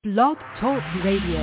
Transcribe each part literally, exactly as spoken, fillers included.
Blog Talk Radio.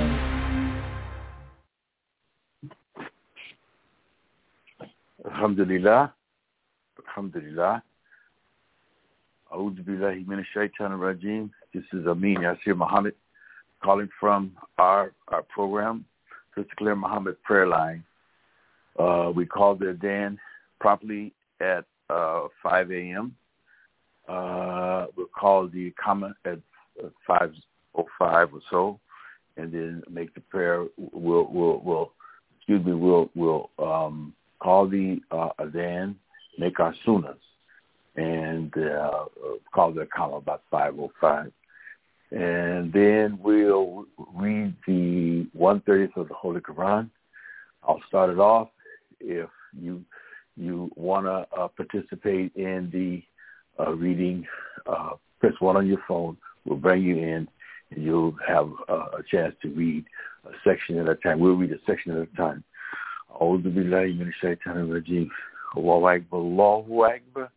Alhamdulillah. Alhamdulillah. A'udhu billahi minash shaitanir rajim. This is Amin Yasir Muhammad calling from our, our program, Sister Claire Muhammad Prayer Line. Uh, we called the Adhan promptly at uh, five a.m. Uh, we'll call the Iqamah at five oh five or so, and then make the prayer. We'll, we'll, we'll excuse me, we'll, we'll um, call the uh, Adhan, make our sunnahs, and uh, call the Iqamah about five oh five. And then we'll read the one thirtieth of the Holy Quran. I'll start it off. If you you want to uh, participate in the uh, reading, uh, press one on your phone. We'll bring you in, and you'll have uh, a chance to read a section at a time. We'll read a section at a time. A'udhu billahi minash shaitanir rajim. Allahu Akbar, Allahu Akbar.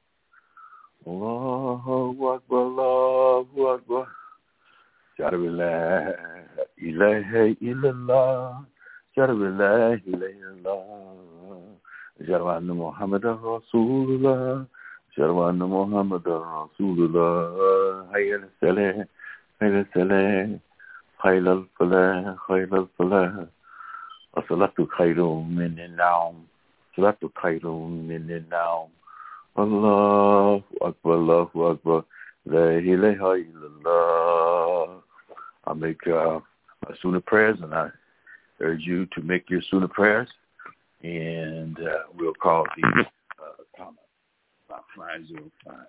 Allahu Akbar, Allahu Akbar. Shadu la ilaha illallah. Shadu la ilaha illallah. Shadu anna Muhammadan Rasulullah. Shadu anna Muhammadan Rasulullah. Hayya al-salah, hayya al-salah. Khayla al-falah, khayla al-falah. As-salatu khayrun min an-nawm. Salatu khayrun min an-nawm. Allahu Akbar, Allahu Akbar. La ilaha illallah. I make uh, my sunnah prayers, and I urge you to make your sunnah prayers, and uh, we'll call the uh, comment about five oh five.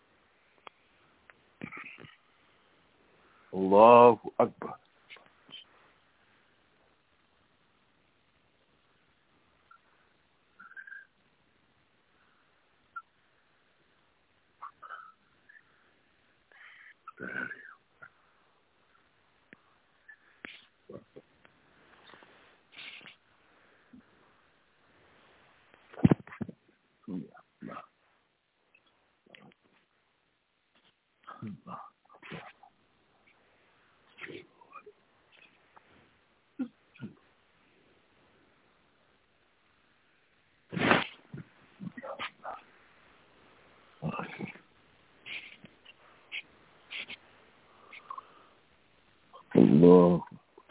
Allahu Akbar. Allah.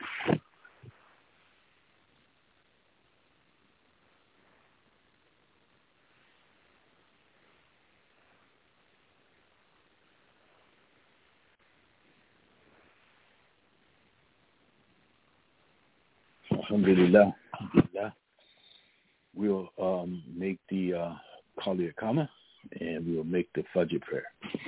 Alhamdulillah. Alhamdulillah. We'll um, make the uh, Kali Iqamah, and we'll make the Fajr prayer.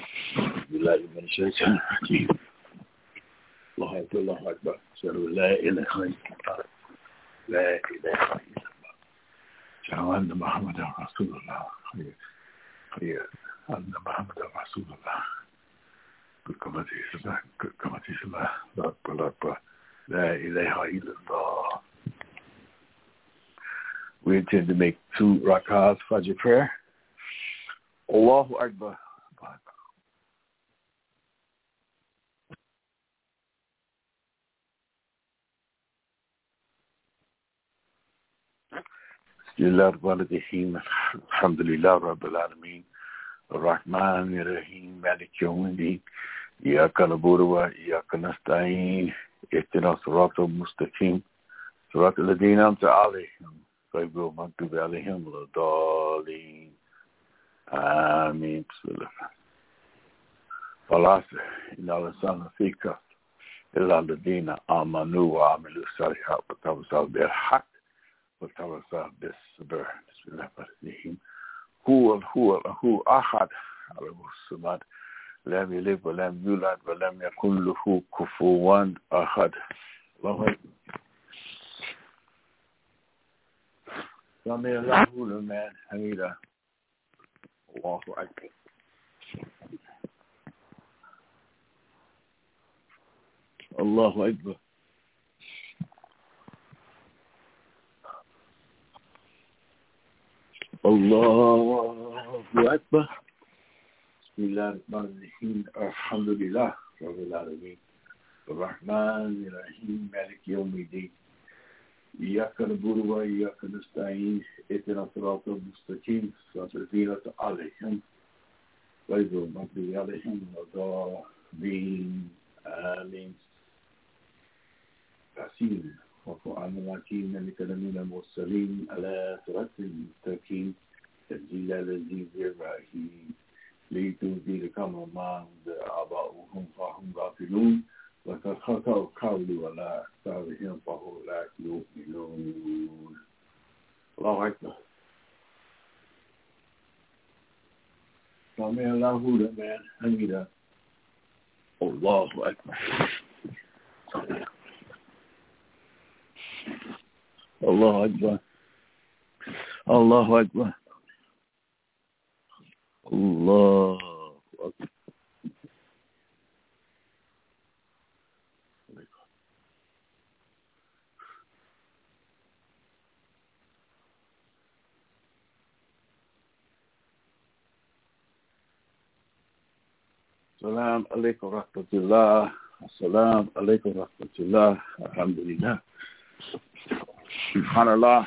Allahu Akbar, Allahu Akbar. Shadu la ilaha illallah. La ilaha illallah. Shadu anna Muhammadan Rasulullah. Hayya anna Muhammadan Rasulullah. Good Qamati Salah, good Qamati Salah. Allahu Akbar, Allahu Akbar. La ilaha illallah. We intend to make two rak'ahs Fajr prayer. Allahu Akbar. Bismillah ar-Rahman ar-Rahim. Alhamdulillah Rabbil Alameen. Ar-Rahman ar-Rahim. Malik Yawmiddin. Iyaka na'budu wa iyaka nasta'in. Ihdina as-sirata al-mustaqim. Sirata alladhina an'amta alayhim. غير المغضوب عليهم ولا الضالين. آمين. بسم الله. والعصر إن الإنسان لفي خسر إلا الذين آمنوا وعملوا الصالحات وتواصوا بالحق وتواصوا بالصبر. بسم الله الرحمن الرحيم. هو هو هو أحد على الصمد لم يلد ولم يولد ولم يكن له كفوا أحد. الله أكبر. سمع الله لمن حمده. الله أكبر. الله أكبر. الله أكبر. بسم الله الرحمن الرحيم. الحمد لله رب العالمين. Rahman, Rahim, Malik Yawmiddin. إياك نعبد وإياك نستعين اهدنا الصراط المستقيم صراط الذين أنعمت عليهم غير المغضوب عليهم ولا الضالين آمين. ياسين والقرآن الحكيم إنك لمن المرسلين على صراط المستقيم تنزيل العزيز الرحيم لتنذر كما ما أنذر آباؤهم فهم غافلون وقد خطأوا قولوا على أكثرهم فهم لا يؤمنون. الله أكبر. سمع الله لمن حمده. الله أكبر. الله أكبر. الله أكبر. الله أكبر. Assalamu alaikum wa rahmatullah. Assalamu alaikum wa rahmatullah. Alhamdulillah. Subhanallah.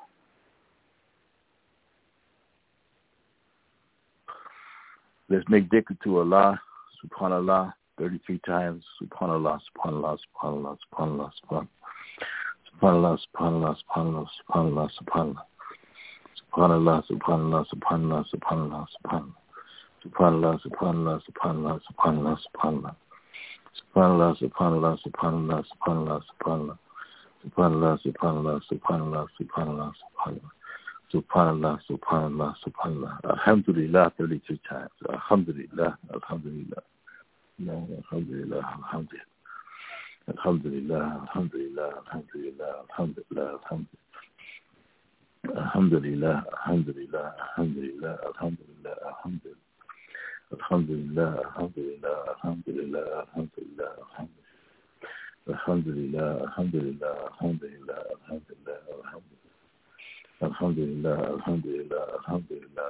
Let's make dhikr to Allah. Subhanallah. thirty-three times. Subhanallah. Subhanallah. Subhanallah. Subhanallah. Subhanallah. Subhanallah. Subhanallah. Subhanallah. Subhanallah. Subhanallah. Subhanallah. Subhanallah. Subhanallah. Subhanallah. Subhanallah, subhanallah, subhanallah, subhanallah, subhanallah. Subhanallah, subhanallah, subhanallah, subhanallah, subhanallah. Subhanallah, subhanallah, subhanallah, subhanallah, subhanallah. Subhanallah, subhanallah, subhanallah. Alhamdulillah, thirty-two times. Alhamdulillah, alhamdulillah. No, alhamdulillah, alhamdulillah. Alhamdulillah, alhamdulillah, alhamdulillah, alhamdulillah, alhamdulillah. Alhamdulillah, alhamdulillah, alhamdulillah, alhamdulillah, alhamdulillah. Alhamdulillah, alhamdulillah, alhamdulillah, alhamdulillah, alhamdulillah, alhamdulillah, alhamdulillah, alhamdulillah, alhamdulillah, alhamdulillah, alhamdulillah, alhamdulillah,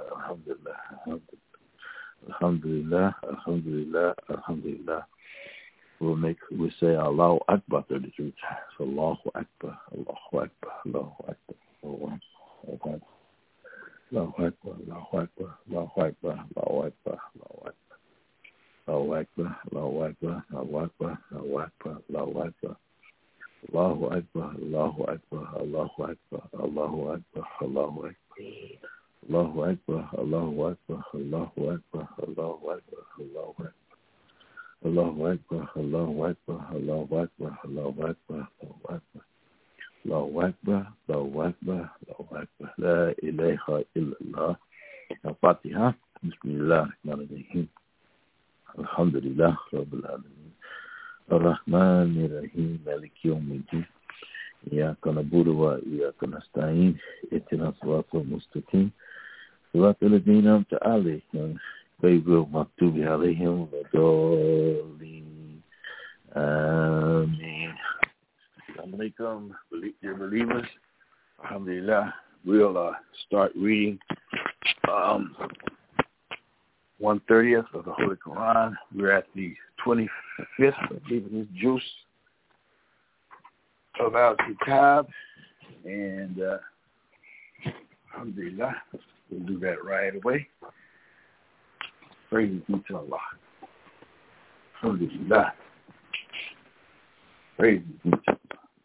alhamdulillah, alhamdulillah, alhamdulillah, alhamdulillah. We'll make we say Allahu Akbar thirty-three times. Allahu Akbar, Allahu Akbar, Allahu Akbar, Allahu Akbar. Allahu Akbar, Allahu Akbar, Allahu Akbar, Allahu Akbar, Allahu Akbar, Allahu Akbar, Allahu Akbar, Allahu Akbar, Allahu Akbar, Allahu Akbar, Allahu Akbar, Allahu Akbar, Allahu Akbar, Allahu Akbar, Allahu Akbar, Allahu Akbar, Allahu Akbar, Allahu Akbar, Allahu Akbar. Allahu Akbar, Allahu Akbar, Allahu Akbar, Allahu Akbar, Allahu Akbar. Allahu Akbar, Allahu Akbar, Allahu Akbar. La ilaha illallah. Al-Fatiha. Bismillah ar-Rahman ar-Rahim. Alhamdulillah Rabbil Alamin. Ar-Rahman ar-Rahim. Malik Yawmiddin. Iyyaka na'budu wa iyyaka nasta'in. Ihdinas siratal mustaqim. Siratal ladzina an'amta 'alaihim ghayril maghdubi 'alaihim wad-dallin. Amen. Assalamu alaikum, dear believers. Alhamdulillah. We'll uh, start reading um, one thirtieth of the Holy Quran. We're at the twenty-fifth, I believe it is, juice of Al-Kitab. And uh, Alhamdulillah, we'll do that right away. Praise be to Allah. Alhamdulillah. Praise be to Allah.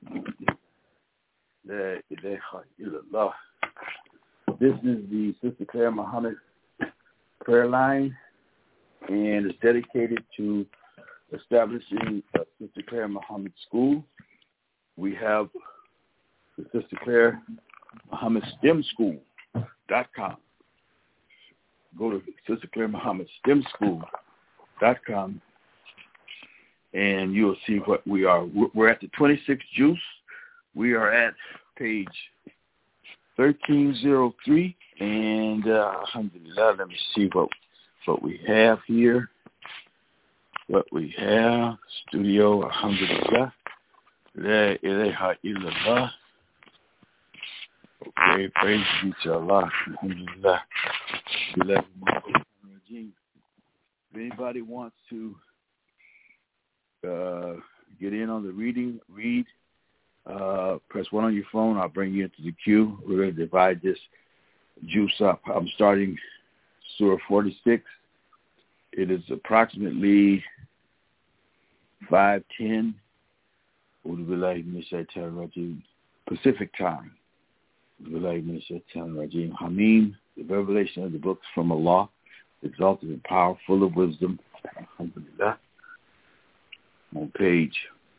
La ilaha illallah. This is the Sister Claire Muhammad prayer line, and it's dedicated to establishing uh, Sister Claire Muhammad School. We have the Sister Claire Muhammad STEM School dot com. Go to Sister Claire Muhammad STEM School dot com, and you'll see what we are. We're at the twenty-sixth juice. We are at page thirteen oh three, and uh, alhamdulillah, let me see what what we have here. What we have, studio, alhamdulillah. La ilaha illallah. Okay, praise be to Allah. Alhamdulillah. If anybody wants to uh, get in on the reading, read. Uh, press one on your phone. I'll bring you into the queue. We're going to divide this juice up. I'm starting Surah forty-six. It is approximately five ten Pacific time. Hamim, the revelation of the books from Allah, exalted and power, full of wisdom. Alhamdulillah. On page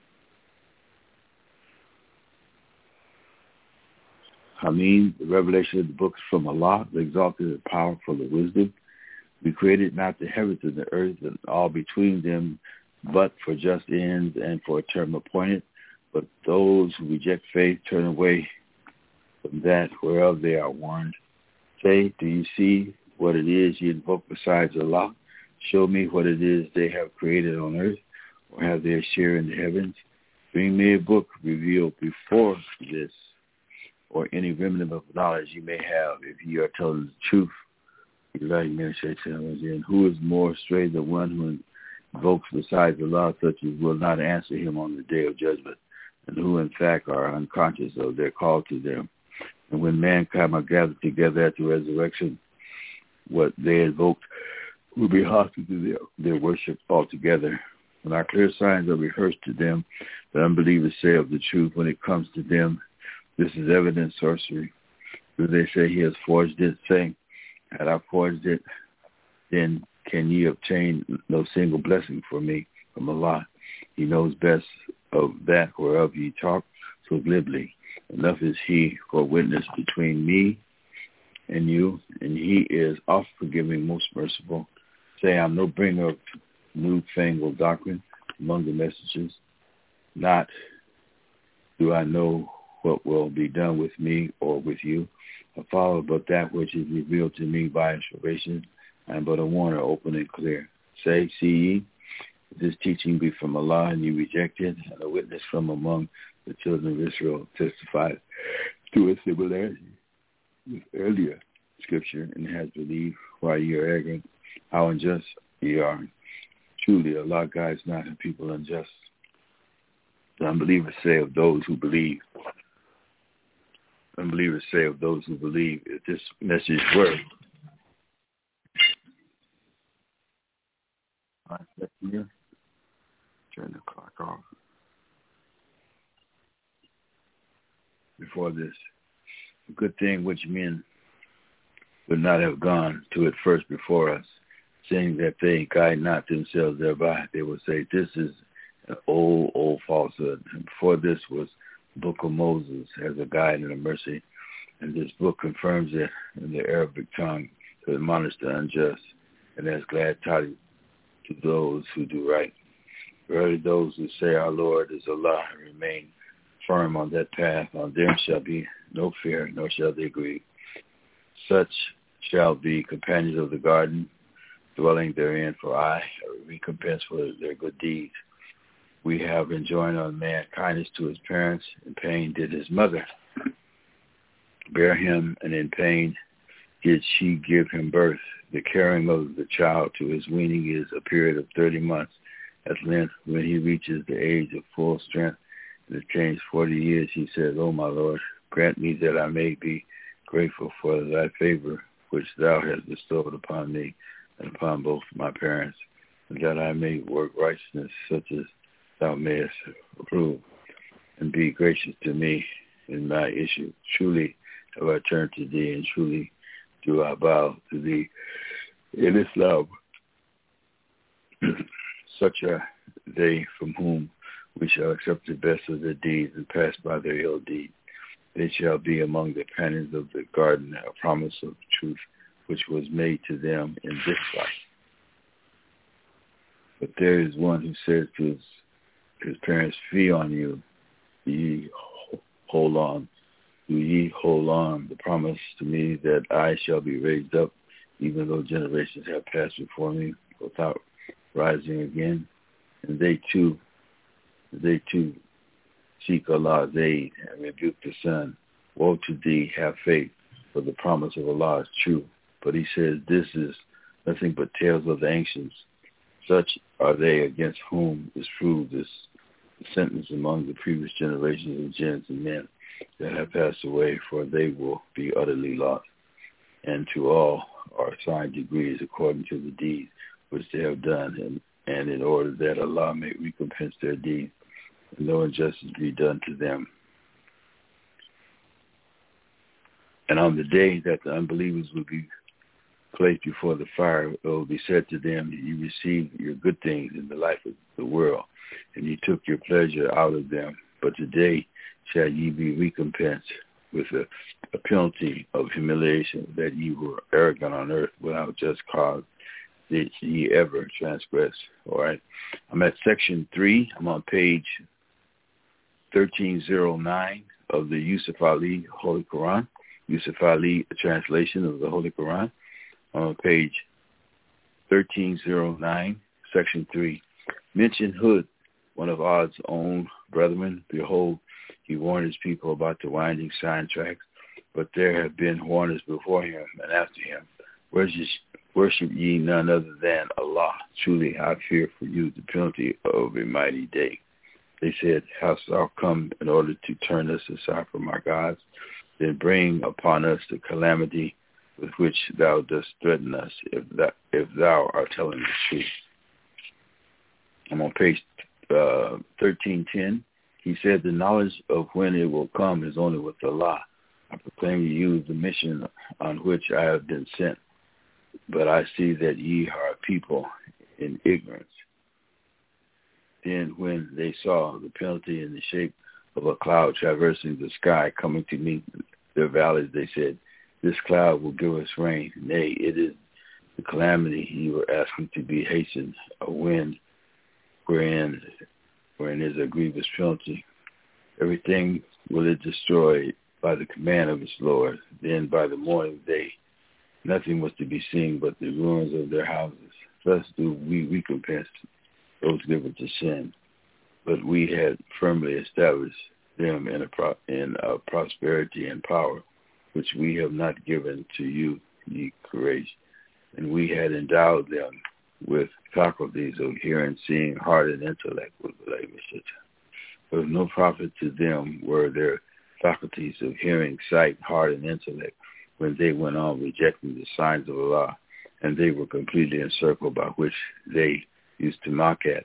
Hamim, the revelation of the books from Allah, the exalted and power, full of wisdom. We created not the heavens and the earth and all between them, but for just ends and for a term appointed. But those who reject faith turn away from that whereof they are warned. Say, do you see what it is you invoke besides Allah? Show me what it is they have created on earth, or have their share in the heavens. Bring me a book revealed before this, or any remnant of knowledge you may have, if you are telling the truth. And who is more astray than one who invokes besides Allah, such as will not answer him on the day of judgment, and who in fact are unconscious of their call to them. And when mankind are gathered together at the resurrection, what they invoked will be hostile to their, their worship altogether. When our clear signs are rehearsed to them, the unbelievers say of the truth when it comes to them, this is evident sorcery. Do they say he has forged it, saying, had I forged it, then can ye obtain no single blessing for me from Allah? He knows best of that whereof ye talk so glibly. Enough is he for witness between me and you, and he is oft forgiving, most merciful. Say, I'm no bringer of newfangled doctrine among the messages. Not do I know what will be done with me or with you. I follow but that which is revealed to me by inspiration. I am but a warner, open and clear. Say, see ye, if this teaching be from Allah and you reject it, and a witness from among the children of Israel testified to a similarity with earlier scripture and has believed while you are arrogant, how unjust ye are. Truly, Allah guides not a people unjust. The unbelievers say of those who believe, unbelievers say of those who believe, if this message were, turn the clock off. Before this, a good thing which men would not have gone to it first before us, saying that they guide not themselves thereby. They will say, this is an old, old falsehood. And before this was the book of Moses as a guide and a mercy. And this book confirms it in the Arabic tongue to admonish the unjust, and as glad tidings to those who do right. Verily those who say our Lord is Allah and remain firm on that path, on them shall be no fear, nor shall they grieve. Such shall be companions of the garden, dwelling therein for aye, a recompense for their good deeds. We have enjoined on man kindness to his parents, in pain did his mother bear him, and in pain did she give him birth. The carrying of the child to his weaning is a period of thirty months. At length, when he reaches the age of full strength and attains forty years, he says, O my Lord, grant me that I may be grateful for thy favor which thou hast bestowed upon me and upon both my parents, and that I may work righteousness such as thou mayest approve, and be gracious to me in my issue. Truly have I turned to thee, and truly do I bow to thee in Islam. Such are they from whom we shall accept the best of their deeds and pass by their ill deed. They shall be among the companions of the garden, a promise of truth which was made to them in this life. But there is one who says to his, his parents, fee on you, do ye hold on, do ye hold on the promise to me that I shall be raised up, even though generations have passed before me, without rising again. And they too, they too seek Allah's aid and rebuke the Son. Woe to thee, have faith, for the promise of Allah is true. But he says, this is nothing but tales of the ancients. Such are they against whom is proved this sentence among the previous generations of jinns and men that have passed away, for they will be utterly lost. And to all are assigned degrees according to the deeds which they have done, and, and in order that Allah may recompense their deeds, and no injustice be done to them. And on the day that the unbelievers will be placed before the fire, it will be said to them, you received your good things in the life of the world, and you took your pleasure out of them. But today shall ye be recompensed with a, a penalty of humiliation, that ye were arrogant on earth without just cause, did ye ever transgress. All right. I'm at section three. I'm on page thirteen oh nine of the Yusuf Ali Holy Quran. Yusuf Ali, a translation of the Holy Quran. On page thirteen oh nine, section three. Mention Hud, one of Ad's own brethren. Behold, he warned his people about the winding sign tracks, but there have been warners before him and after him. Worship, worship ye none other than Allah. Truly I fear for you the penalty of a mighty day. They said, hast thou come in order to turn us aside from our gods? Then bring upon us the calamity with which thou dost threaten us, if that if thou art telling the truth. I'm on page uh, thirteen ten. He said, the knowledge of when it will come is only with Allah. I proclaim to you the mission on which I have been sent, but I see that ye are a people in ignorance. Then when they saw the penalty in the shape of a cloud traversing the sky coming to meet their valleys, they said, this cloud will give us rain. Nay, it is the calamity you were asking to be hastened, a wind wherein wherein is a grievous penalty. Everything will it destroy by the command of its Lord. Then by the morning day, nothing was to be seen but the ruins of their houses. Thus do we recompense those given to sin. But we had firmly established them in a, pro- in a prosperity and power, which we have not given to you, ye Quraysh. And we had endowed them with faculties of hearing, seeing, heart, and intellect. But of no profit to them were their faculties of hearing, sight, heart, and intellect when they went on rejecting the signs of Allah, and they were completely encircled by which they used to mock at.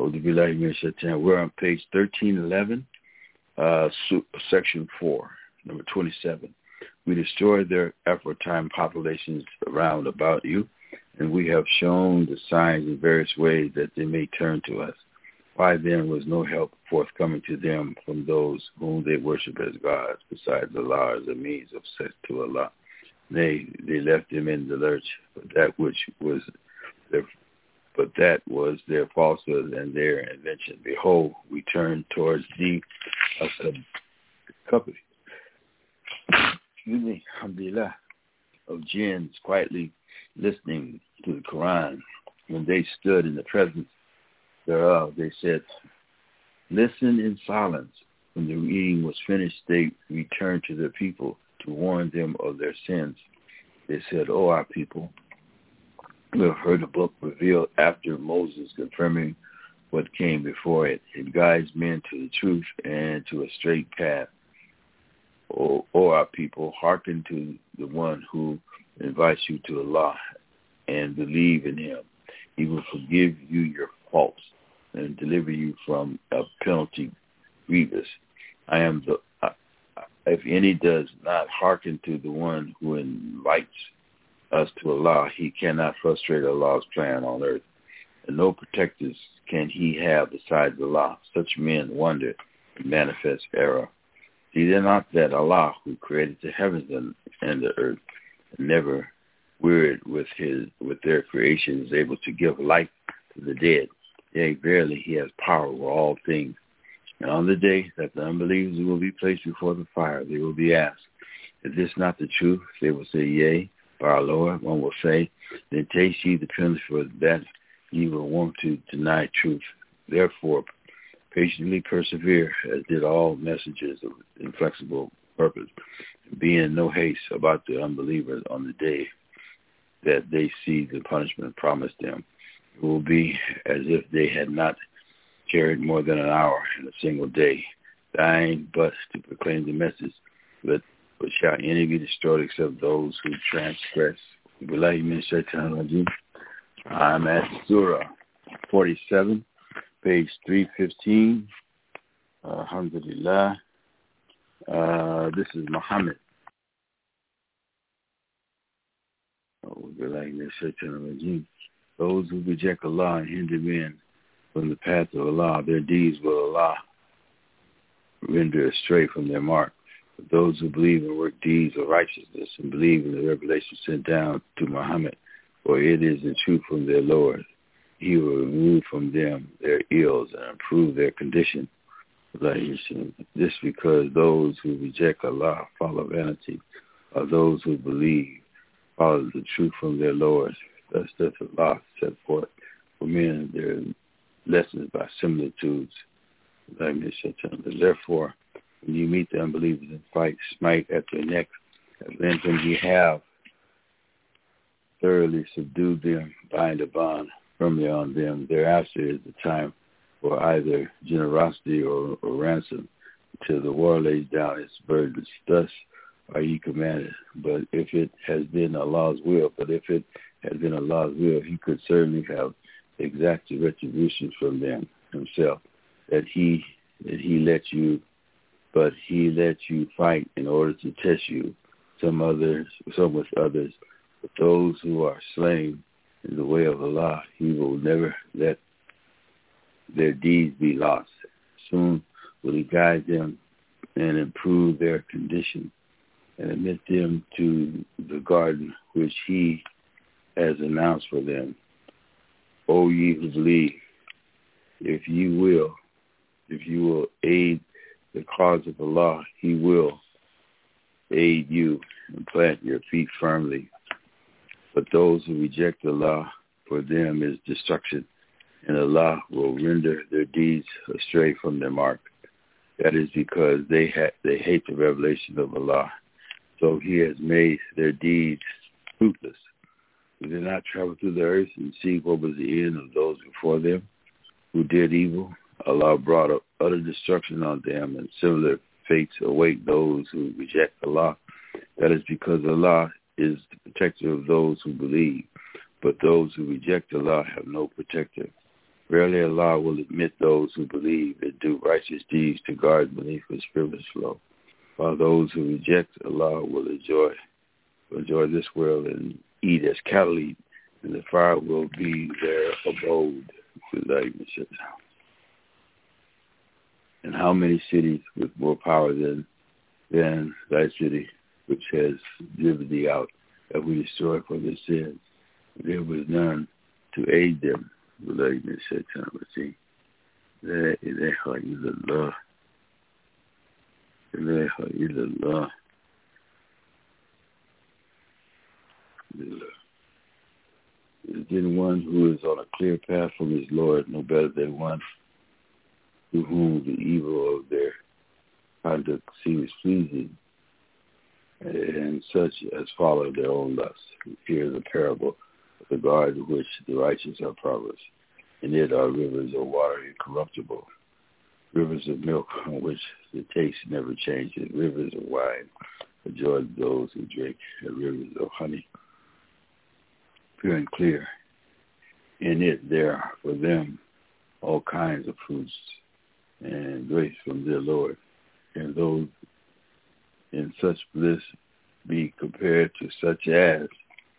We're on page thirteen eleven, uh, section four, number twenty-seven. We destroyed their aforetime populations around about you, and we have shown the signs in various ways that they may turn to us. Why then was no help forthcoming to them from those whom they worship as gods, besides Allah as a means of access to Allah? Nay, they left them in the lurch, but that which was their, but that was their falsehood and their invention. Behold, we turn towards thee a company. Excuse me, alhamdulillah, of jinns quietly listening to the Quran. When they stood in the presence thereof, they said, listen in silence. When the reading was finished, they returned to their people to warn them of their sins. They said, O our people, we have heard a book revealed after Moses, confirming what came before it. It guides men to the truth and to a straight path. O, o our people, hearken to the one who invites you to Allah and believe in him. He will forgive you your faults and deliver you from a penalty grievous. I am the, uh, if any does not hearken to the one who invites us to Allah, he cannot frustrate Allah's plan on earth. And no protectors can he have besides Allah. Such men wander in manifest error. See they not that Allah, who created the heavens and, and the earth, and never wearied with his with their creation, is able to give life to the dead. Yea, verily, he has power over all things. And on the day that the unbelievers will be placed before the fire, they will be asked, is this not the truth? They will say, yea, by our Lord. One will say, then taste ye the penalty for that ye will want to deny truth. Therefore, patiently persevere, as did all messengers of inflexible purpose, be in no haste about the unbelievers on the day that they see the punishment promised them. It will be as if they had not carried more than an hour in a single day, dying but to proclaim the message. But, but shall any be destroyed except those who transgress? I'm at Surah forty-seven, page three fifteen. Uh, Alhamdulillah. Uh, this is Muhammad. Those who reject Allah and hinder men from the path of Allah, their deeds will Allah render astray from their mark. But those who believe and work deeds of righteousness and believe in the revelation sent down to Muhammad, for it is in truth from their Lord, He will remove from them their ills and improve their condition. This because those who reject Allah follow vanity, or those who believe follow the truth from their Lord. Thus does Allah set forth for men their lessons by similitudes. Therefore, when you meet the unbelievers and fight, smite at their neck, at length when you have thoroughly subdued them, bind a bond firmly on them. Thereafter is the time for either generosity or, or ransom, till the war lays down its burdens. Thus are ye commanded. But if it has been Allah's will, but if it had been Allah's will, He could certainly have exacted retribution from them Himself, that He that He let you, but He let you fight in order to test you. Some others, some with others, but those who are slain in the way of Allah, He will never let their deeds be lost. Soon will He guide them and improve their condition and admit them to the garden which He has announced for them. O ye who believe, if you will, if you will aid the cause of Allah, He will aid you and plant your feet firmly. But those who reject Allah, for them is destruction, and Allah will render their deeds astray from their mark. That is because they ha- they hate the revelation of Allah, so He has made their deeds fruitless. Did they not travel through the earth and see what was the end of those before them who did evil? Allah brought up utter destruction on them, and similar fates await those who reject Allah. That is because Allah is the protector of those who believe, but those who reject Allah have no protector. Rarely Allah will admit those who believe and do righteous deeds to guard beneath His privilege flow, while those who reject Allah will enjoy enjoy this world and eat as cattle eat, and the fire will be their abode. And how many cities with more power than than thy city, which has driven thee out, that we destroy for their sins? There was none to aid them. La ilaha illallah. La ilaha illallah. Is then one who is on a clear path from his Lord no better than one to whom the evil of their conduct seems pleasing, and such as follow their own lusts. Here is a parable of the garden in which the righteous are prosperous. In it are rivers of water incorruptible, rivers of milk on which the taste never changes, rivers of wine, a joy to those who drink, and rivers of honey, pure and clear. In it there are for them all kinds of fruits and grace from their Lord, and those in such bliss be compared to such as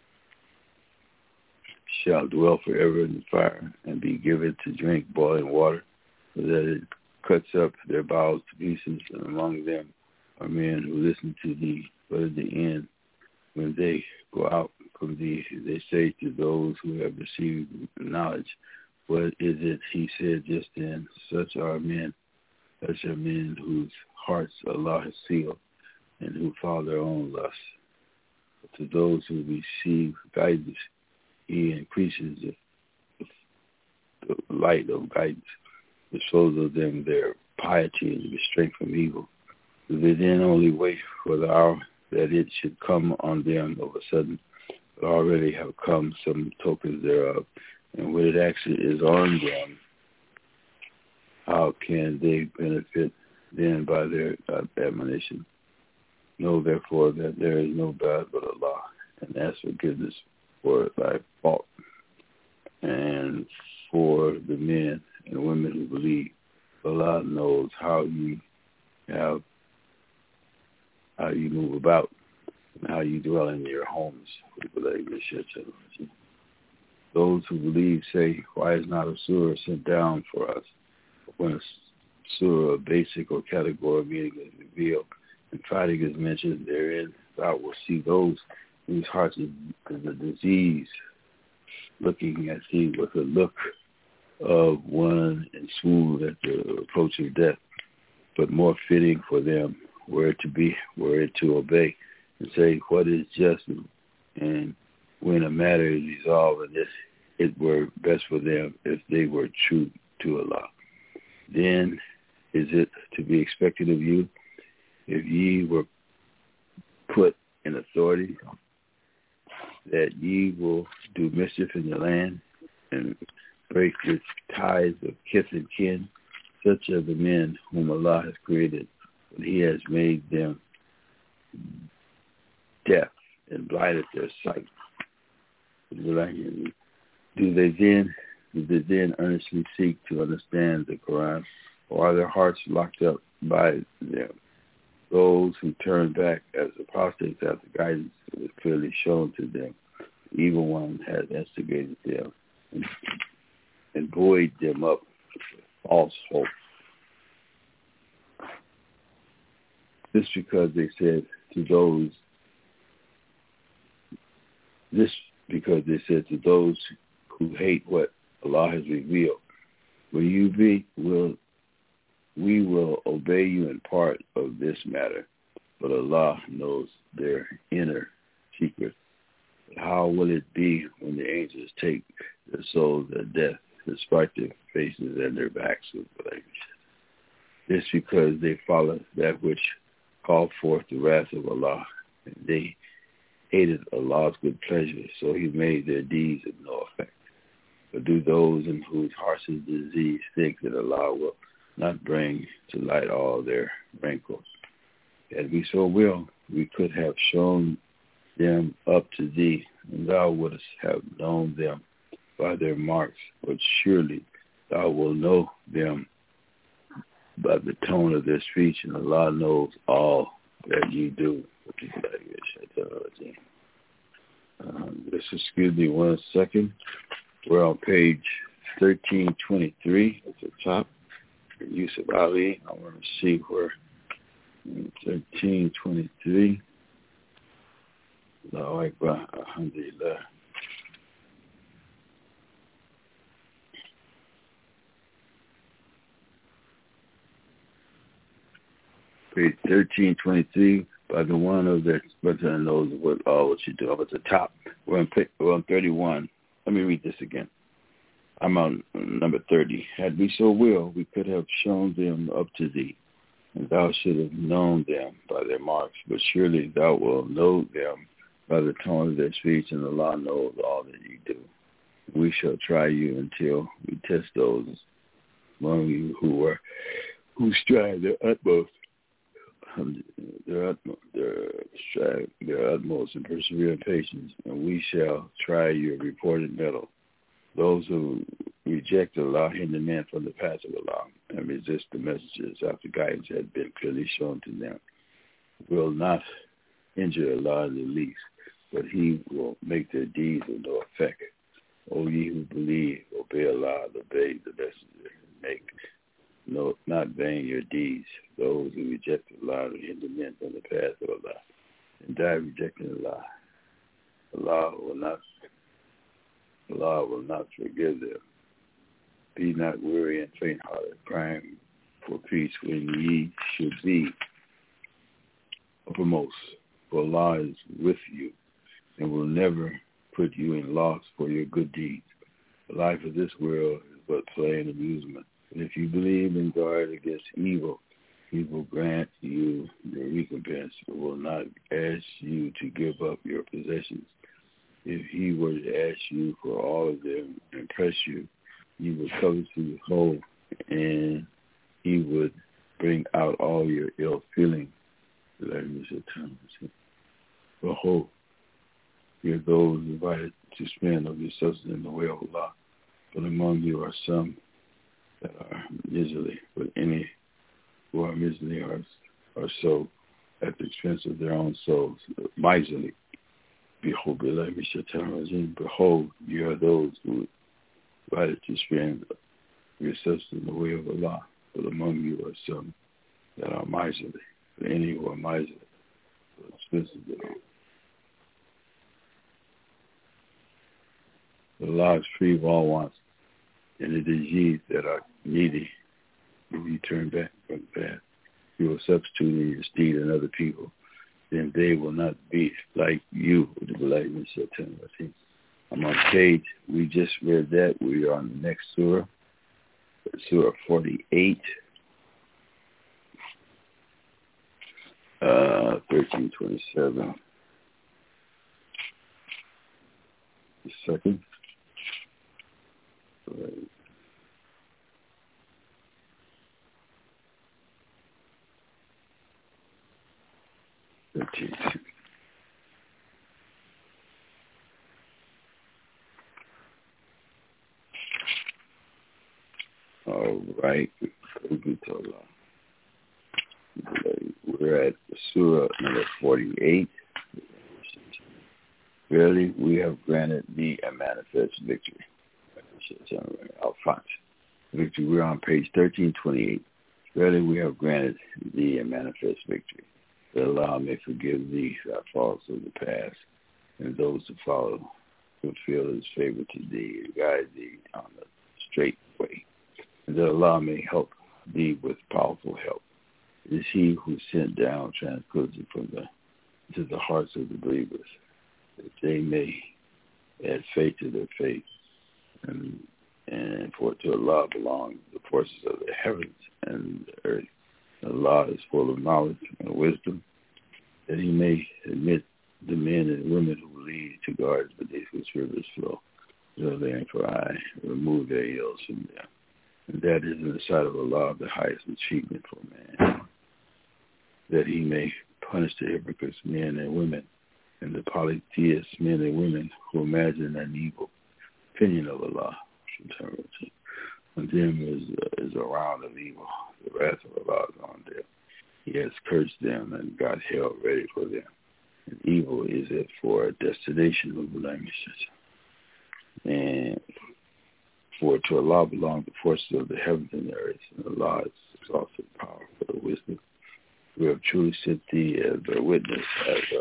shall dwell forever in the fire and be given to drink boiling water, so that it cuts up their bowels to pieces. And among them are men who listen to thee, but at the end, when they go out from thee, they say to those who have received knowledge, what is it he said just then? Such are men, such are men whose hearts Allah has sealed, and who follow their own lusts. But to those who receive guidance, He increases the, the light of guidance, which shows of them their piety and restraint from evil. Do they then only wait for the hour that it should come on them of a sudden, but already have come some tokens thereof, and when it actually is on them, how can they benefit then by their uh, admonition? Know therefore that there is no God but Allah, and ask forgiveness for thy fault, and for the men and women who believe. Allah knows how you have, how you move about, and how you dwell in your homes. Those who believe say, why is not a surah sent down for us? When a surah, a basic or category meaning is revealed and fighting is mentioned therein, thou will see those whose hearts is a disease looking at thee with a look of one and swoon at the approach of death, but more fitting for them were it to be, were it to obey and say what is just, and when a matter is resolved in this, it were best for them if they were true to Allah. Then is it to be expected of you, if ye were put in authority, that ye will do mischief in the land and break the ties of kith and kin, such are the men whom Allah has created, when he has made them deaf and blinded their sight. Do they then do they then earnestly seek to understand the Quran, or are their hearts locked up by them? Those who turn back as apostates after guidance was clearly shown to them, the evil one has instigated them and, and buoyed them up with false hope. This because they said to those, this because they said to those who hate what Allah has revealed, will you be, will we will obey you in part of this matter, but Allah knows their inner secrets. How will it be when the angels take their souls at death, despite their faces and their backs with language? This because they follow that which called forth the wrath of Allah, and they hated Allah's good pleasure, so he made their deeds of no effect. But do those in whose hearts is disease think that Allah will not bring to light all their rankles? Had we so will, we could have shown them up to thee, and thou wouldst have known them by their marks, but surely thou wilt know them by the tone of their speech, and Allah knows all that you do. Um, just excuse me one second. We're on page thirteen twenty-three at the top. Yusuf Ali. I want to see where thirteen twenty-three. Allahu Akbar. Alhamdulillah. Page thirteen twenty-three. By the one of the person knows what all what you do. Up at the top. We're on, we're on thirty-one. Let me read this again. I'm on number thirty. Had we so will, we could have shown them up to thee, and thou should have known them by their marks. But surely thou wilt know them by the tone of their speech, and Allah knows all that you do. We shall try you until we test those among you who are who strive their utmost, their utmost, their strive their utmost, and persevere in patience, and we shall try your reported metal. Those who reject Allah hinder men from the path of Allah and resist the messages after guidance had been clearly shown to them will not injure Allah in the least, but he will make their deeds of no effect. O ye who believe, obey Allah, obey the messenger, and make no, not vain your deeds. Those who reject Allah and hinder men from the path of Allah and die rejecting Allah, Allah will not Allah will not forgive them. Be not weary and faint-hearted, crying for peace when ye should be uppermost. For Allah is with you and will never put you in loss for your good deeds. The life of this world is but play and amusement. And if you believe and guard against evil, he will grant you your recompense, but will not ask you to give up your possessions. If he were to ask you for all of them and press you, you would covetously hold and he would bring out all your ill feelings. Behold, you're those invited to spend of your substance in the way of Allah. But among you are some that are miserly, but any who are miserly are, are so at the expense of their own souls, miserly. Behold, behold, you are those who are invited to spend your substance in the way of Allah. But among you are some that are miserly, but any who are miserly, at the expense of their own. Allah is free of all wants, and it is ye that are needy. If you turn back from the path, you will substitute in your steed and other people, then they will not be like you. I'm on page, we just read that. We are on the next surah, surah forty-eight, uh, thirteen twenty-seven. A second. Right. thirteen. All right. We're at Surah number forty-eight. Verily, we have granted thee a manifest victory. Alphonse. Victory. We're on page thirteen twenty-eight. Verily, we have granted thee a manifest victory. That Allah may forgive thee thy faults of the past, and those to follow fulfill his favor to thee and guide thee on the straight way. And that Allah may help thee with powerful help. It is he who sent down tranquility from the into the hearts of the believers, that they may add faith to their faith. And, and for to Allah belong the forces of the heavens and the earth. Allah is full of knowledge and wisdom, that he may admit the men and women who lead to gardens beneath which rivers flow, so they for I remove their ills from them. And that is in the sight of Allah the highest achievement for man, that he may punish the hypocrites, men and women, and the polytheists, men and women, who imagine an evil opinion of Allah. On them is, uh, is a round of evil. The wrath of Allah is on them. He has cursed them and got hell ready for them. And evil is it for a destination of the language. And for to Allah belong the forces of the heavens and the earth, and Allah is exalted power for the wisdom. We have truly sent thee as a witness, as a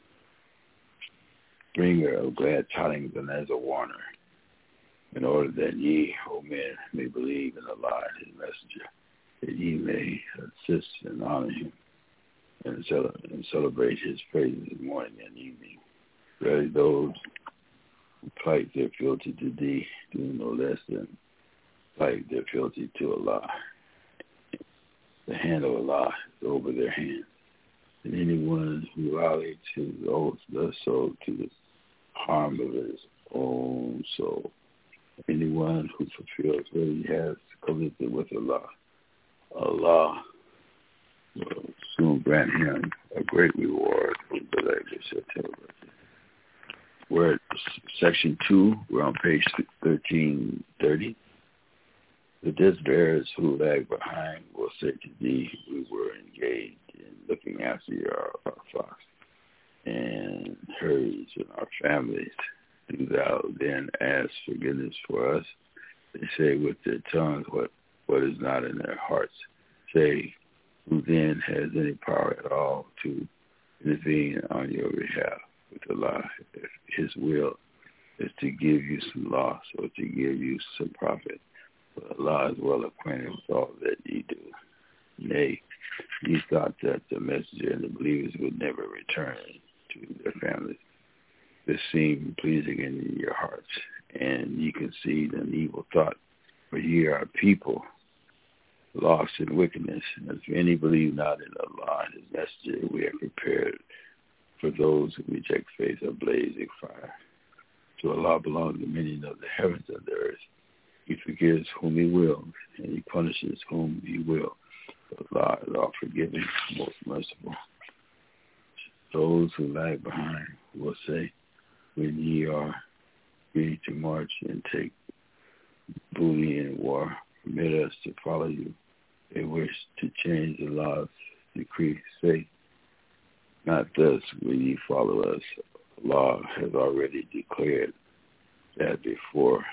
bringer of glad tidings, and as a warner, in order that ye, O men, may believe in Allah and his messenger, that ye may assist and honor him, and, cel- and celebrate his praises morning and evening. Verily those who plight their fealty to thee do no less than plight their fealty to Allah. The hand of Allah is over their hands, and anyone who violates his oath does so to the harm of his own soul. Anyone who fulfills what he has committed with Allah, Allah will soon grant him a great reward. We're at section two. We're on page thirteen thirty. The disobeyers who lag behind will say to thee, we were engaged in looking after your, our flocks and herds and our families. Do thou then ask forgiveness for us? They say with their tongues what, what is not in their hearts. Say, who then has any power at all to intervene on your behalf with Allah, if his will is to give you some loss or to give you some profit? But Allah is well acquainted with all that ye do. Nay, ye thought that the messenger and the believers would never return to their families. This seemed pleasing in your hearts, and ye conceived an evil thought. For ye are a people lost in wickedness. And if any believe not in Allah and his messenger, we have prepared for those who reject faith a blazing fire. To Allah belong the dominion of the heavens and the earth. He forgives whom he wills, and he punishes whom he will. Allah is all forgiving, most merciful. Those who lag behind will say, when ye are ready to march and take booty in war, permit us to follow you. They wish to change Allah's decree. Say, not thus will ye follow us. Allah has already declared that beforehand.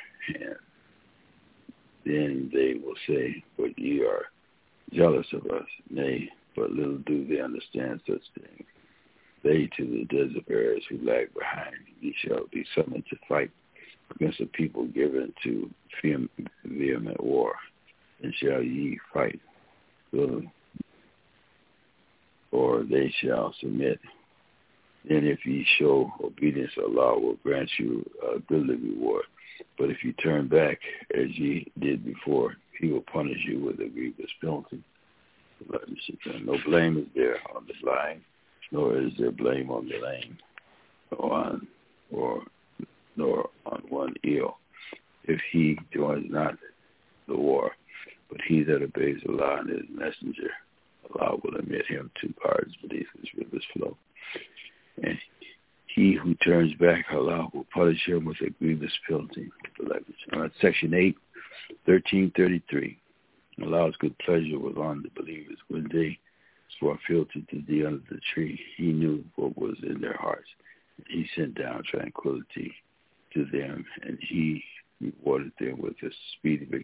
Then they will say, but ye are jealous of us. Nay, but little do they understand such things. Say to the desert bearers who lag behind, ye shall be summoned to fight against a people given to vehement war, and shall ye fight, or they shall submit. Then if ye show obedience, Allah will grant you a goodly reward. But if you turn back as ye did before, he will punish you with a grievous penalty. No blame is there on the blind, nor is there blame on the lame, nor on, or, nor on one ill, if he joins not the war. But he that obeys Allah and his messenger, Allah will admit him to pardons beneath his rivers flow. And he who turns back, Allah will punish him with a grievous penalty. Uh, Section eight, thirteen thirty-three. Allah's good pleasure was on the believers when they fulfilled to thee under the tree. He knew what was in their hearts. He sent down tranquility to them, and he rewarded them with a speedy victory.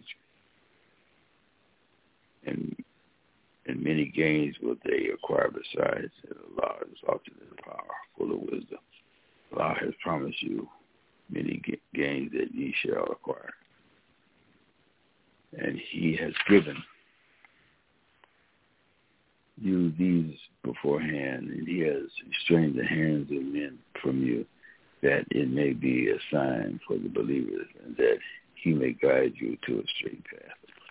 And and many gains will they acquire besides, and Allah is often in power, full of wisdom. Allah has promised you many gains that ye shall acquire. And he has given you these beforehand, and he has restrained the hands of men from you, that it may be a sign for the believers, and that he may guide you to a straight path.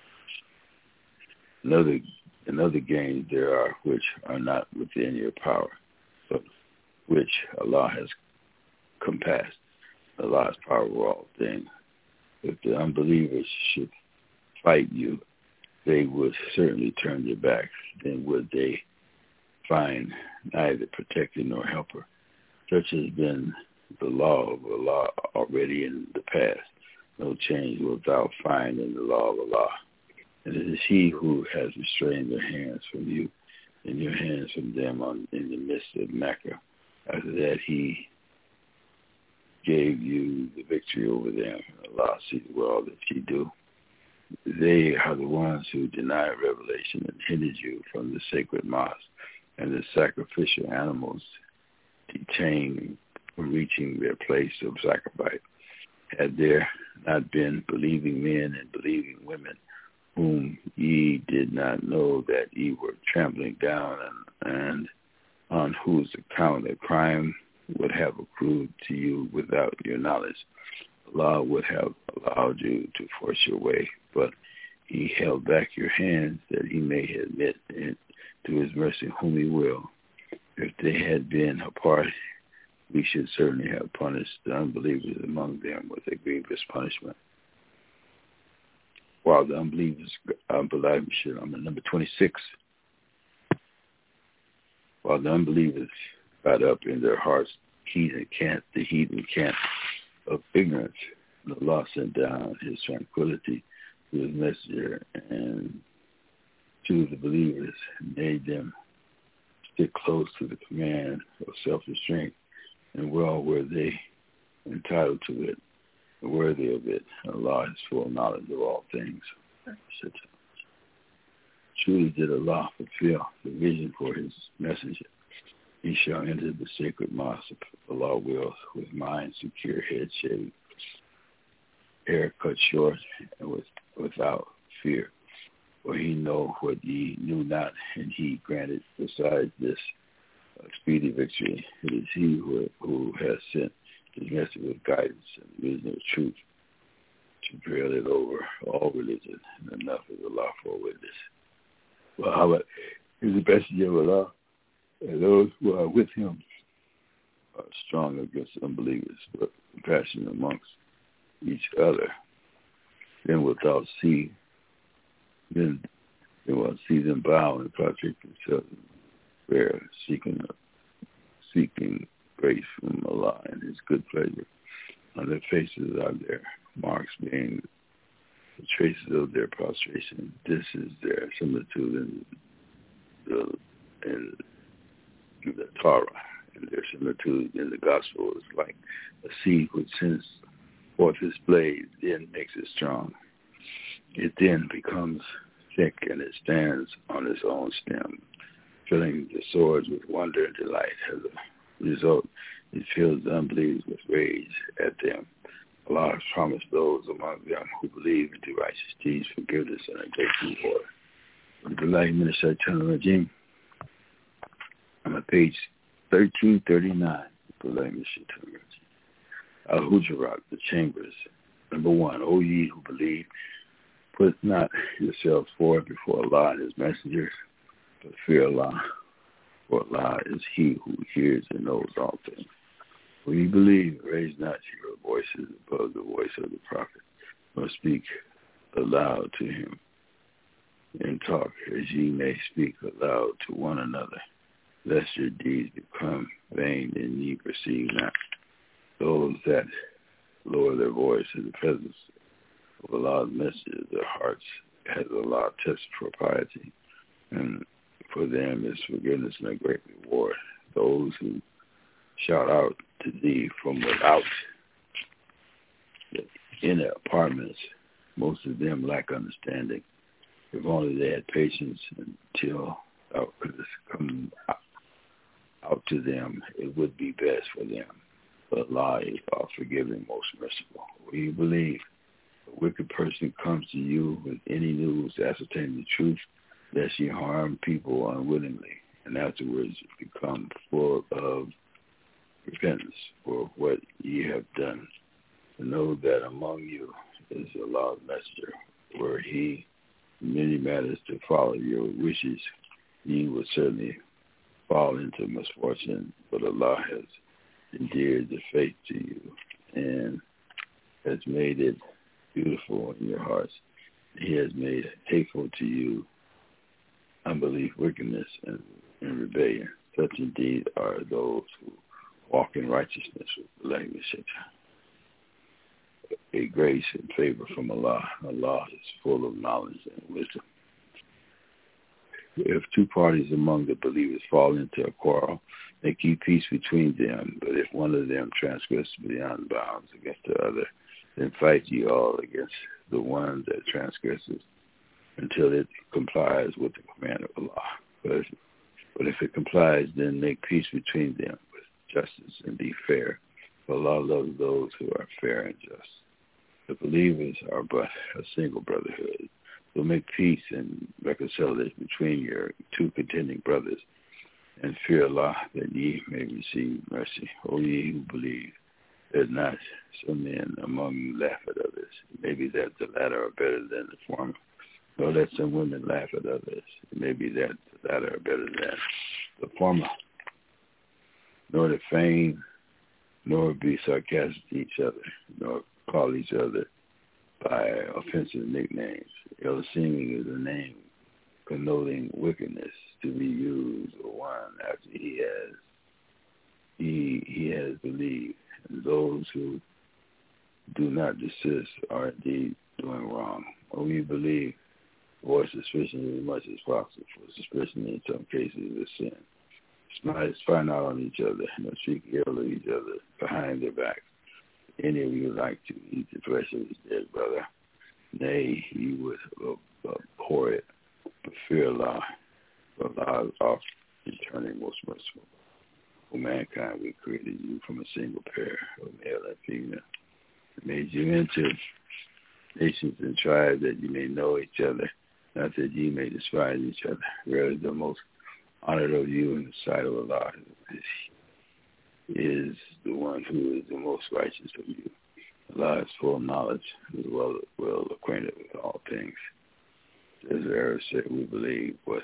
Another Another gains there are which are not within your power, but which Allah has compassed. Allah is power over all things. If the unbelievers should fight you, they would certainly turn their backs. Then would they find neither protector nor helper. Such has been the law of Allah already in the past. No change wilt thou find in the law of Allah. And it is he who has restrained their hands from you and your hands from them on, in the midst of Mecca. After that, he gave you the victory over them. Allah sees well that you do. They are the ones who deny revelation and hindered you from the sacred mosque, and the sacrificial animals detained from reaching their place of sacrifice. Had there not been believing men and believing women, whom ye did not know that ye were trampling down, and, and on whose account a crime would have accrued to you without your knowledge, Allah would have allowed you to force your way, but he held back your hands that he may admit it to his mercy whom he will. If they had been apart, we should certainly have punished the unbelievers among them with a grievous punishment. While the unbelievers, unbelievers I'm at number twenty-six. While the unbelievers got up in their hearts, heat and camp, the heat and camp of ignorance, Allah sent down his tranquility to his messenger and to the believers, and made them stick close to the command of self-restraint, and well were they entitled to it, worthy of it. Allah has full knowledge of all things. Truly did Allah fulfill the vision for his messenger. He shall enter the sacred mosque of Allah wills, with mind secure, head shaved, hair cut short, and with, without fear. For he know what ye knew not, and he granted besides this uh, speedy victory. It is he who, who has sent his message with guidance and wisdom of truth to prevail it over all religion, and enough is Allah for a witness. Muhammad is the messenger of Allah, and those who are with him are strong against unbelievers, but compassionate amongst each other. Then wilt thou see, then, then wilt see them bow and prostrate themselves in prayer, seeking, seeking grace from Allah and His good pleasure. On their faces are their marks, being the traces of their prostration. This is their similitude in the, in the Torah, and their similitude in the Gospel is like a seed which sends forth its blade, then makes it strong. It then becomes thick, and it stands on its own stem, filling the swords with wonder and delight. As a result, it fills the unbelievers with rage at them. Allah has promised those among them who believe and do righteous deeds forgiveness and a great reward. I'm at page thirteen thirty-nine. Al-Hujurat, the chambers. Number one, O ye who believe, put not yourselves forward before Allah and His messengers, but fear Allah, for Allah is He who hears and knows all things. When you believe, raise not your voices above the voice of the prophet, nor speak aloud to him, and talk as ye may speak aloud to one another, lest your deeds become vain and ye perceive not. Those that lower their voice in the presence of Allah's message, their hearts has Allah tested for piety, and for them is forgiveness and a great reward. Those who shout out to thee from without the inner apartments, most of them lack understanding. If only they had patience until thou couldst come out to them, it would be best for them. But Allah is all forgiving, most merciful. Will you believe a wicked person comes to you with any news to ascertain the truth, lest ye harm people unwillingly, and afterwards become full of repentance for what ye have done? To know that among you is Allah's messenger, were he in many matters to follow your wishes, ye would certainly fall into misfortune, but Allah has endeared the faith to you and has made it beautiful in your hearts. He has made hateful to you unbelief, wickedness, and, and rebellion. Such indeed are those who walk in righteousness with the language of a grace and favor from Allah. Allah is full of knowledge and wisdom. If two parties among the believers fall into a quarrel, make ye peace between them. But if one of them transgresses beyond bounds against the other, then fight ye all against the one that transgresses until it complies with the command of Allah. But if, but if it complies, then make peace between them with justice and be fair. For Allah loves those who are fair and just. The believers are but a single brotherhood. So make peace and reconciliation between your two contending brothers, and fear Allah that ye may receive mercy. O ye who believe, let not some men among you laugh at others. Maybe that the latter are better than the former. Nor let some women laugh at others. Maybe that the latter are better than the former. Nor to feign, nor be sarcastic to each other, nor call each other by offensive nicknames. Ill-seeming is a name connoting wickedness to be used of one after he has he he has believed. And those who do not desist are indeed doing wrong. Or we believe, avoid suspicion as much as possible, for suspicion in some cases is sin. Spies find out on each other and speak ill of each other behind their backs. Any of you like to eat the flesh of his dead brother? Nay, he would abhor it, but fear Allah. For Allah is oft returning most merciful. For mankind, we created you from a single pair of male and female. We made you into nations and tribes that you may know each other, not that ye may despise each other. Really, the most honored of you in the sight of Allah is is the one who is the most righteous of you. Allah is full of knowledge, is well, well acquainted with all things. As the Arabs say, we believe, but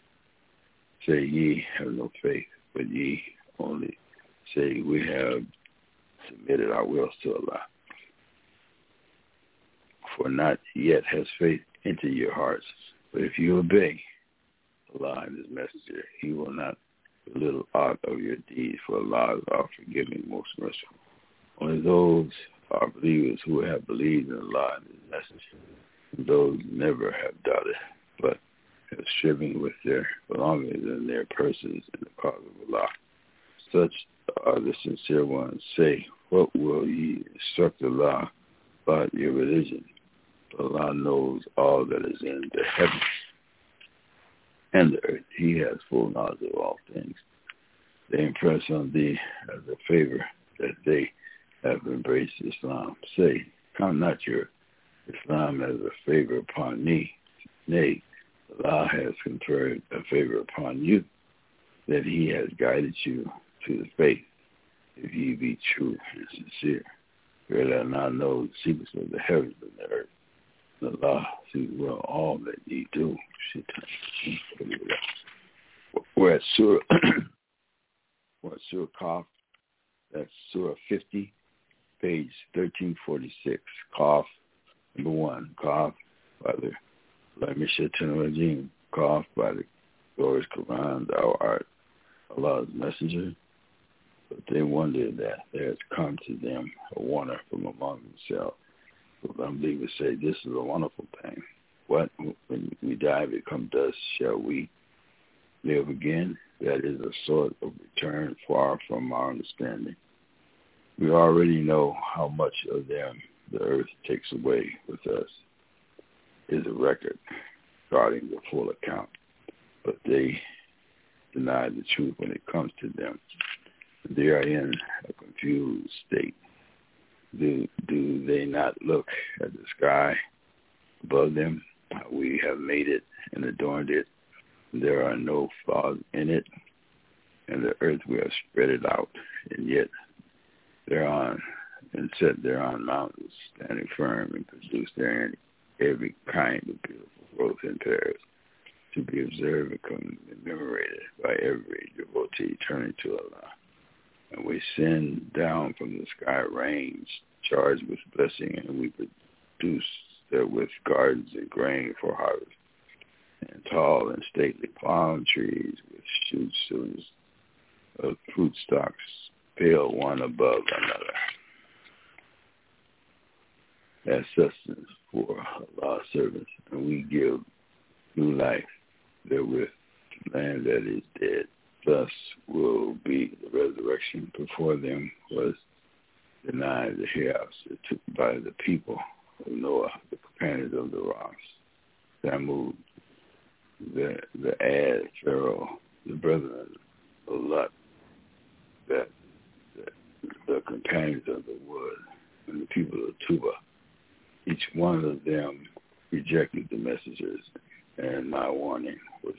say ye have no faith, but ye only say we have submitted our wills to Allah. for not yet has faith into your hearts. But if you obey Allah and his messenger, he will not belittle aught of your deeds, for Allah is all forgiving, most merciful. Only those are believers who have believed in Allah and his messenger, and those never have doubted, but have striven with their belongings and their persons in the cause of Allah. Such are the sincere ones. Say, what will ye instruct Allah about your religion? Allah knows all that is in the heavens and the earth. He has full knowledge of all things. They impress on thee as a favor that they have embraced Islam. Say, count not your Islam as a favor upon me. Nay, Allah has conferred a favor upon you, that he has guided you to the faith, if ye be true and sincere. Verily Allah knows the secrets of the heavens and the earth. And Allah sees well all that ye do. We're at Surah, we're at Surah Qaf. That's Surah fifty, page thirteen forty-six. Qaf, number one. Qaf, by the Rajim. Qaf, by the glorious Quran, thou art Allah's messenger. But they wondered that there has come to them a warner from among themselves. But unbelievers say, this is a wonderful thing. What? When we die, become dust, shall we live again? That is a sort of return far from our understanding. We already know how much of them the earth takes away with us. Is a record regarding the full account. But they deny the truth when it comes to them. They are in a confused state. Do, do they not look at the sky above them? We have made it and adorned it. There are no flaws in it. And the earth we have spread it out. And yet thereon and set thereon mountains, standing firm and produce therein every kind of beautiful growth and pairs, to be observed and commemorated by every devotee turning to Allah. And we send down from the sky rains charged with blessing, and we produce therewith gardens and grain for harvest, and tall and stately palm trees with shoots of fruit stalks pale one above another. As sustenance for Allah's servants, and we give new life therewith to land that is dead. Thus will be the resurrection. Before them was denied the hereafter by the people of Noah, the companions of the rocks, Thamud, the the Ad, Pharaoh, the brethren of Lot, that the, the companions of the wood, and the people of Tuba. Each one of them rejected the messengers, and my warning was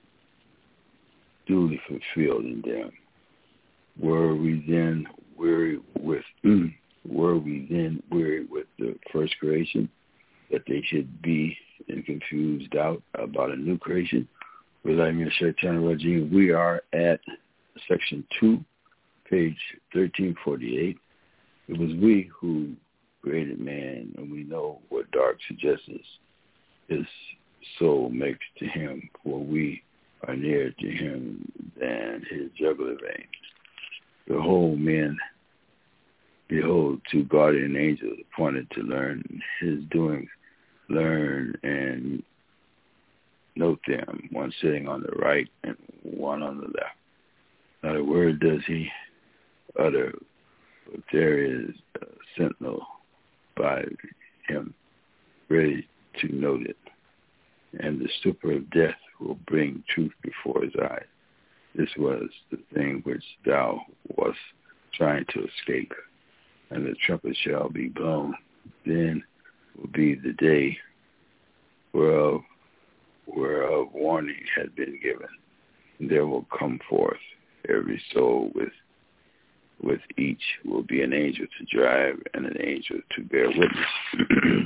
duly fulfilled in them. Were we then weary with mm, were we then weary with the first creation, that they should be in confused doubt about a new creation? We are at section two, page thirteen forty-eight. It was we who created man, and we know what dark suggestions his soul makes to him, for we are nearer to him than his jugular vein. Behold, men, behold, two guardian angels appointed to learn his doings, learn and note them, one sitting on the right and one on the left. Not a word does he utter, but there is a sentinel by him, ready to note it. And the stupor of death will bring truth before his eyes. This was the thing which thou wast trying to escape. And the trumpet shall be blown. Then will be the day whereof, whereof warning had been given. And there will come forth every soul with with each will be an angel to drive and an angel to bear witness.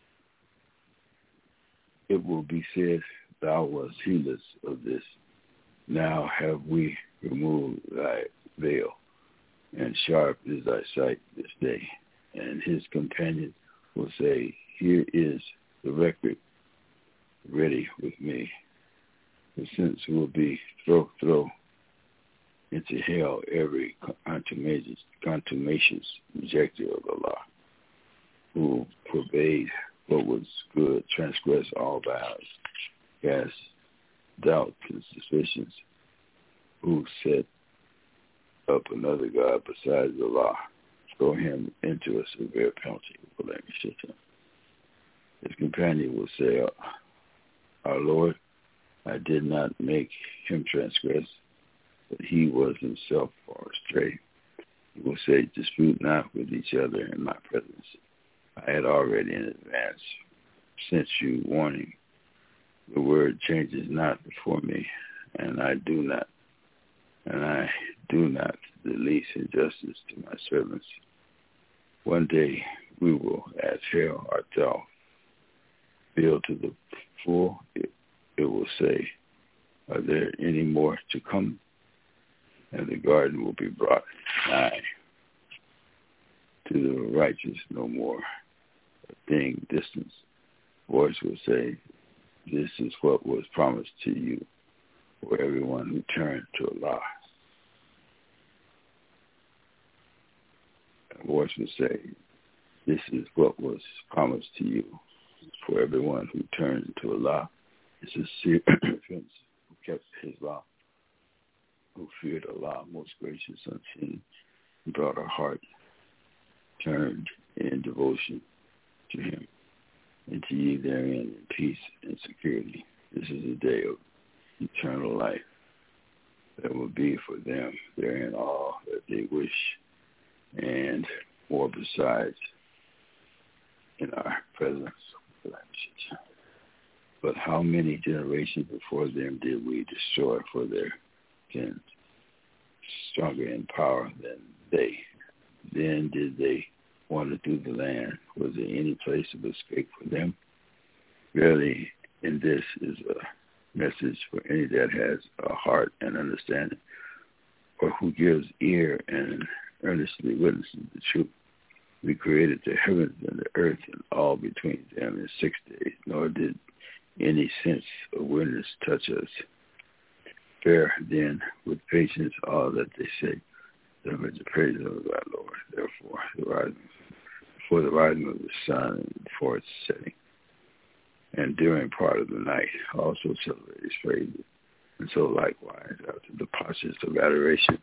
It will be said, thou wast heedless of this. Now have we removed thy veil, and sharp is thy sight this day. And his companion will say, here is the record ready with me. The sentence will be throw, throw into hell every contumacious, contumacious rejecter of Allah, who forbade what was good, transgressed all vows, cast doubts and suspicions, who set up another God besides Allah, throw him into a severe penalty. His companion will say, Our Lord, I did not make him transgress, but he was himself far astray. He will say, dispute not with each other in my presence. I had already in advance sent you warning. The word changes not before me, and I do not, and I do not the least injustice to my servants. One day we will ask hell, art thou filled to the full? It, it will say, are there any more to come? And the garden will be brought nigh to the righteous no more. A thing distance. Voice will say, this is what was promised to you for everyone who turned to Allah. A voice will say, this is what was promised to you for everyone who turned to Allah. It's a sincere prince who kept his law, who feared Allah, most gracious, unseen, and brought our heart turned in devotion to him, and to ye therein in peace and security. This is a day of eternal life that will be for them therein all that they wish, and more besides in our presence. But how many generations before them did we destroy for their sins, stronger in power than they? Then did they wander through the land? Was there any place of escape for them? Really, in this is a message for any that has a heart and understanding, or who gives ear and earnestly witnesses the truth. We created the heavens and the earth and all between them in six days, nor did any sense of awareness touch us. Bear then with patience all that they say, them is the praise of our Lord. Therefore, the rising, before the rising of the sun and before its setting, and during part of the night, also celebrate his praises. And so likewise, after the postures of adoration,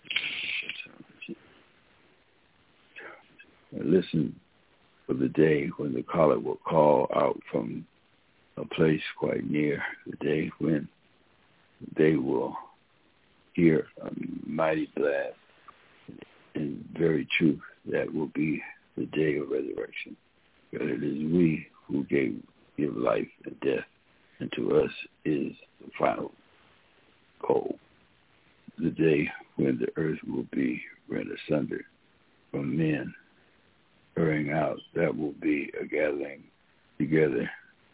and listen for the day when the caller will call out from a place quite near, the day when they will hear a mighty blast. In very truth, that will be the day of resurrection. But it is we who gave give life and death, and to us is the final goal. The day when the earth will be rent asunder from men hurrying out, that will be a gathering together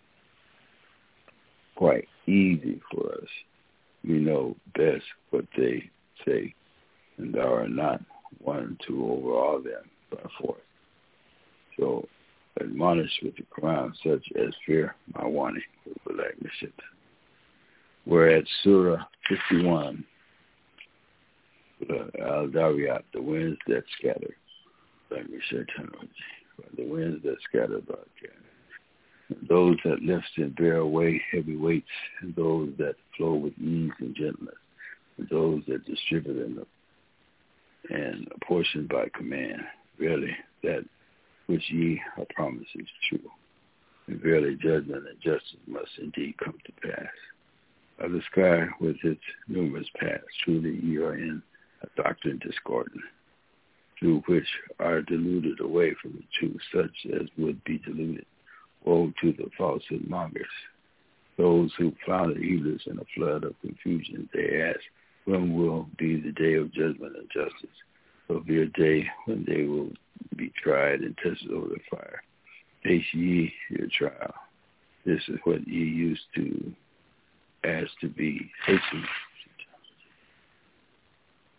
quite easy for us. We know best what they say, and thou art not one to overawe them by force. So admonish with the Quran such as fear my warning with relationship. We're at Surah fifty-one, Al-Dariyat, the winds that scatter. The winds that scatter broadcast. Those that lift and bear away heavy weights, and those that flow with ease and gentleness, and those that distribute them and apportion by command. Verily, that which ye are promised is true. And verily, judgment and justice must indeed come to pass. Of the sky with its numerous paths, truly ye are in a doctrine discordant, through which are deluded away from the truth, such as would be deluded. Woe to the falsehood mongers, those who flounder evils in a flood of confusion. They ask, when will be the day of judgment and justice? There will be a day when they will be tried and tested over the fire. Face ye your trial. This is what ye used to ask to be hastened.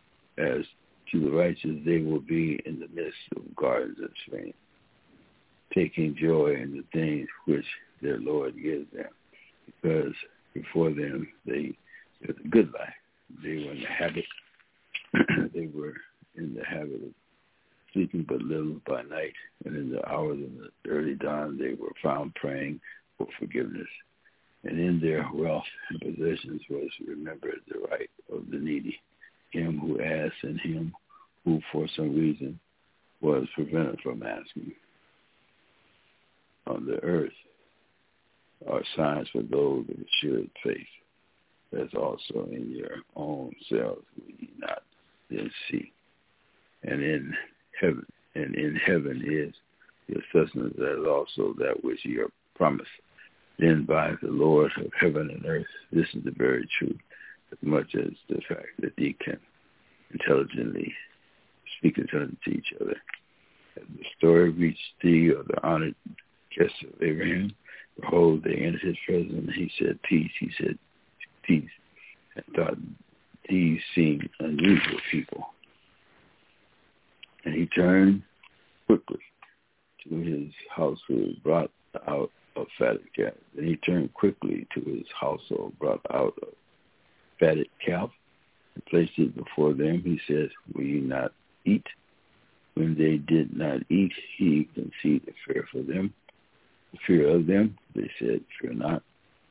As to the righteous, they will be in the midst of gardens and streams. taking joy in the things which their Lord gives them, because before them they lived a good life. They were in the habit, they were in the habit of sleeping but little by night, and in the hours of the early dawn they were found praying for forgiveness. And in their wealth and possessions was remembered the right of the needy, him who asked and him who for some reason was prevented from asking. On the earth are signs for those of assured faith, as also in your own selves will ye not then see. And in heaven, and in heaven is your sustenance, as also that which ye are promised. Then by the Lord of heaven and earth, this is the very truth, as much as the fact that ye can intelligently speak intelligently to each other. As the story reached thee of the honored guests of Abraham, behold, they entered his presence, and he said, peace. He said, peace, and thought these seemed unusual people. And he turned quickly to his household, brought out a fatted calf. Then he turned quickly to his household, brought out a fatted calf, and placed it before them. He said, will you not eat? When they did not eat, he conceived a fear for them. The fear of them, they said, fear not.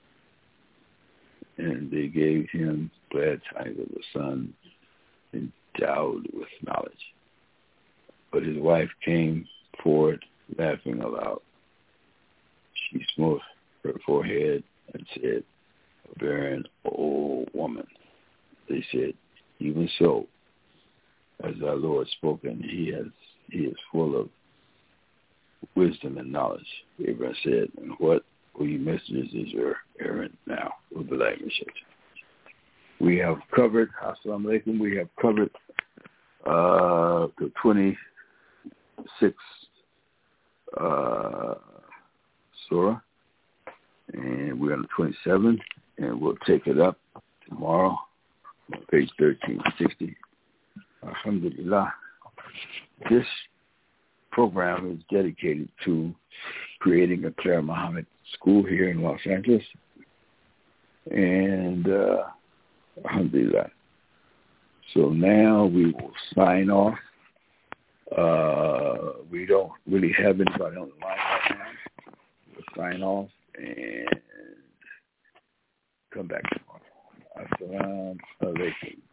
And they gave him glad tidings of the son endowed with knowledge. But his wife came forward, laughing aloud. She smote her forehead and said, a barren old woman. They said, even so, as our Lord spoken, he has he is full of wisdom and knowledge. Abraham said, and what, O you messengers, is your errand now? We'll be like we have covered, assalamu alaikum, we have covered uh, the twenty-sixth uh, surah, and we're on the twenty-seventh, and we'll take it up tomorrow on page thirteen sixty. Alhamdulillah. This program is dedicated to creating a Clara Muhammad school here in Los Angeles. And uh, alhamdulillah. So now we will sign off. Uh, we don't really have anybody on the line right now. We'll sign off and come back tomorrow. Assalamu alaikum.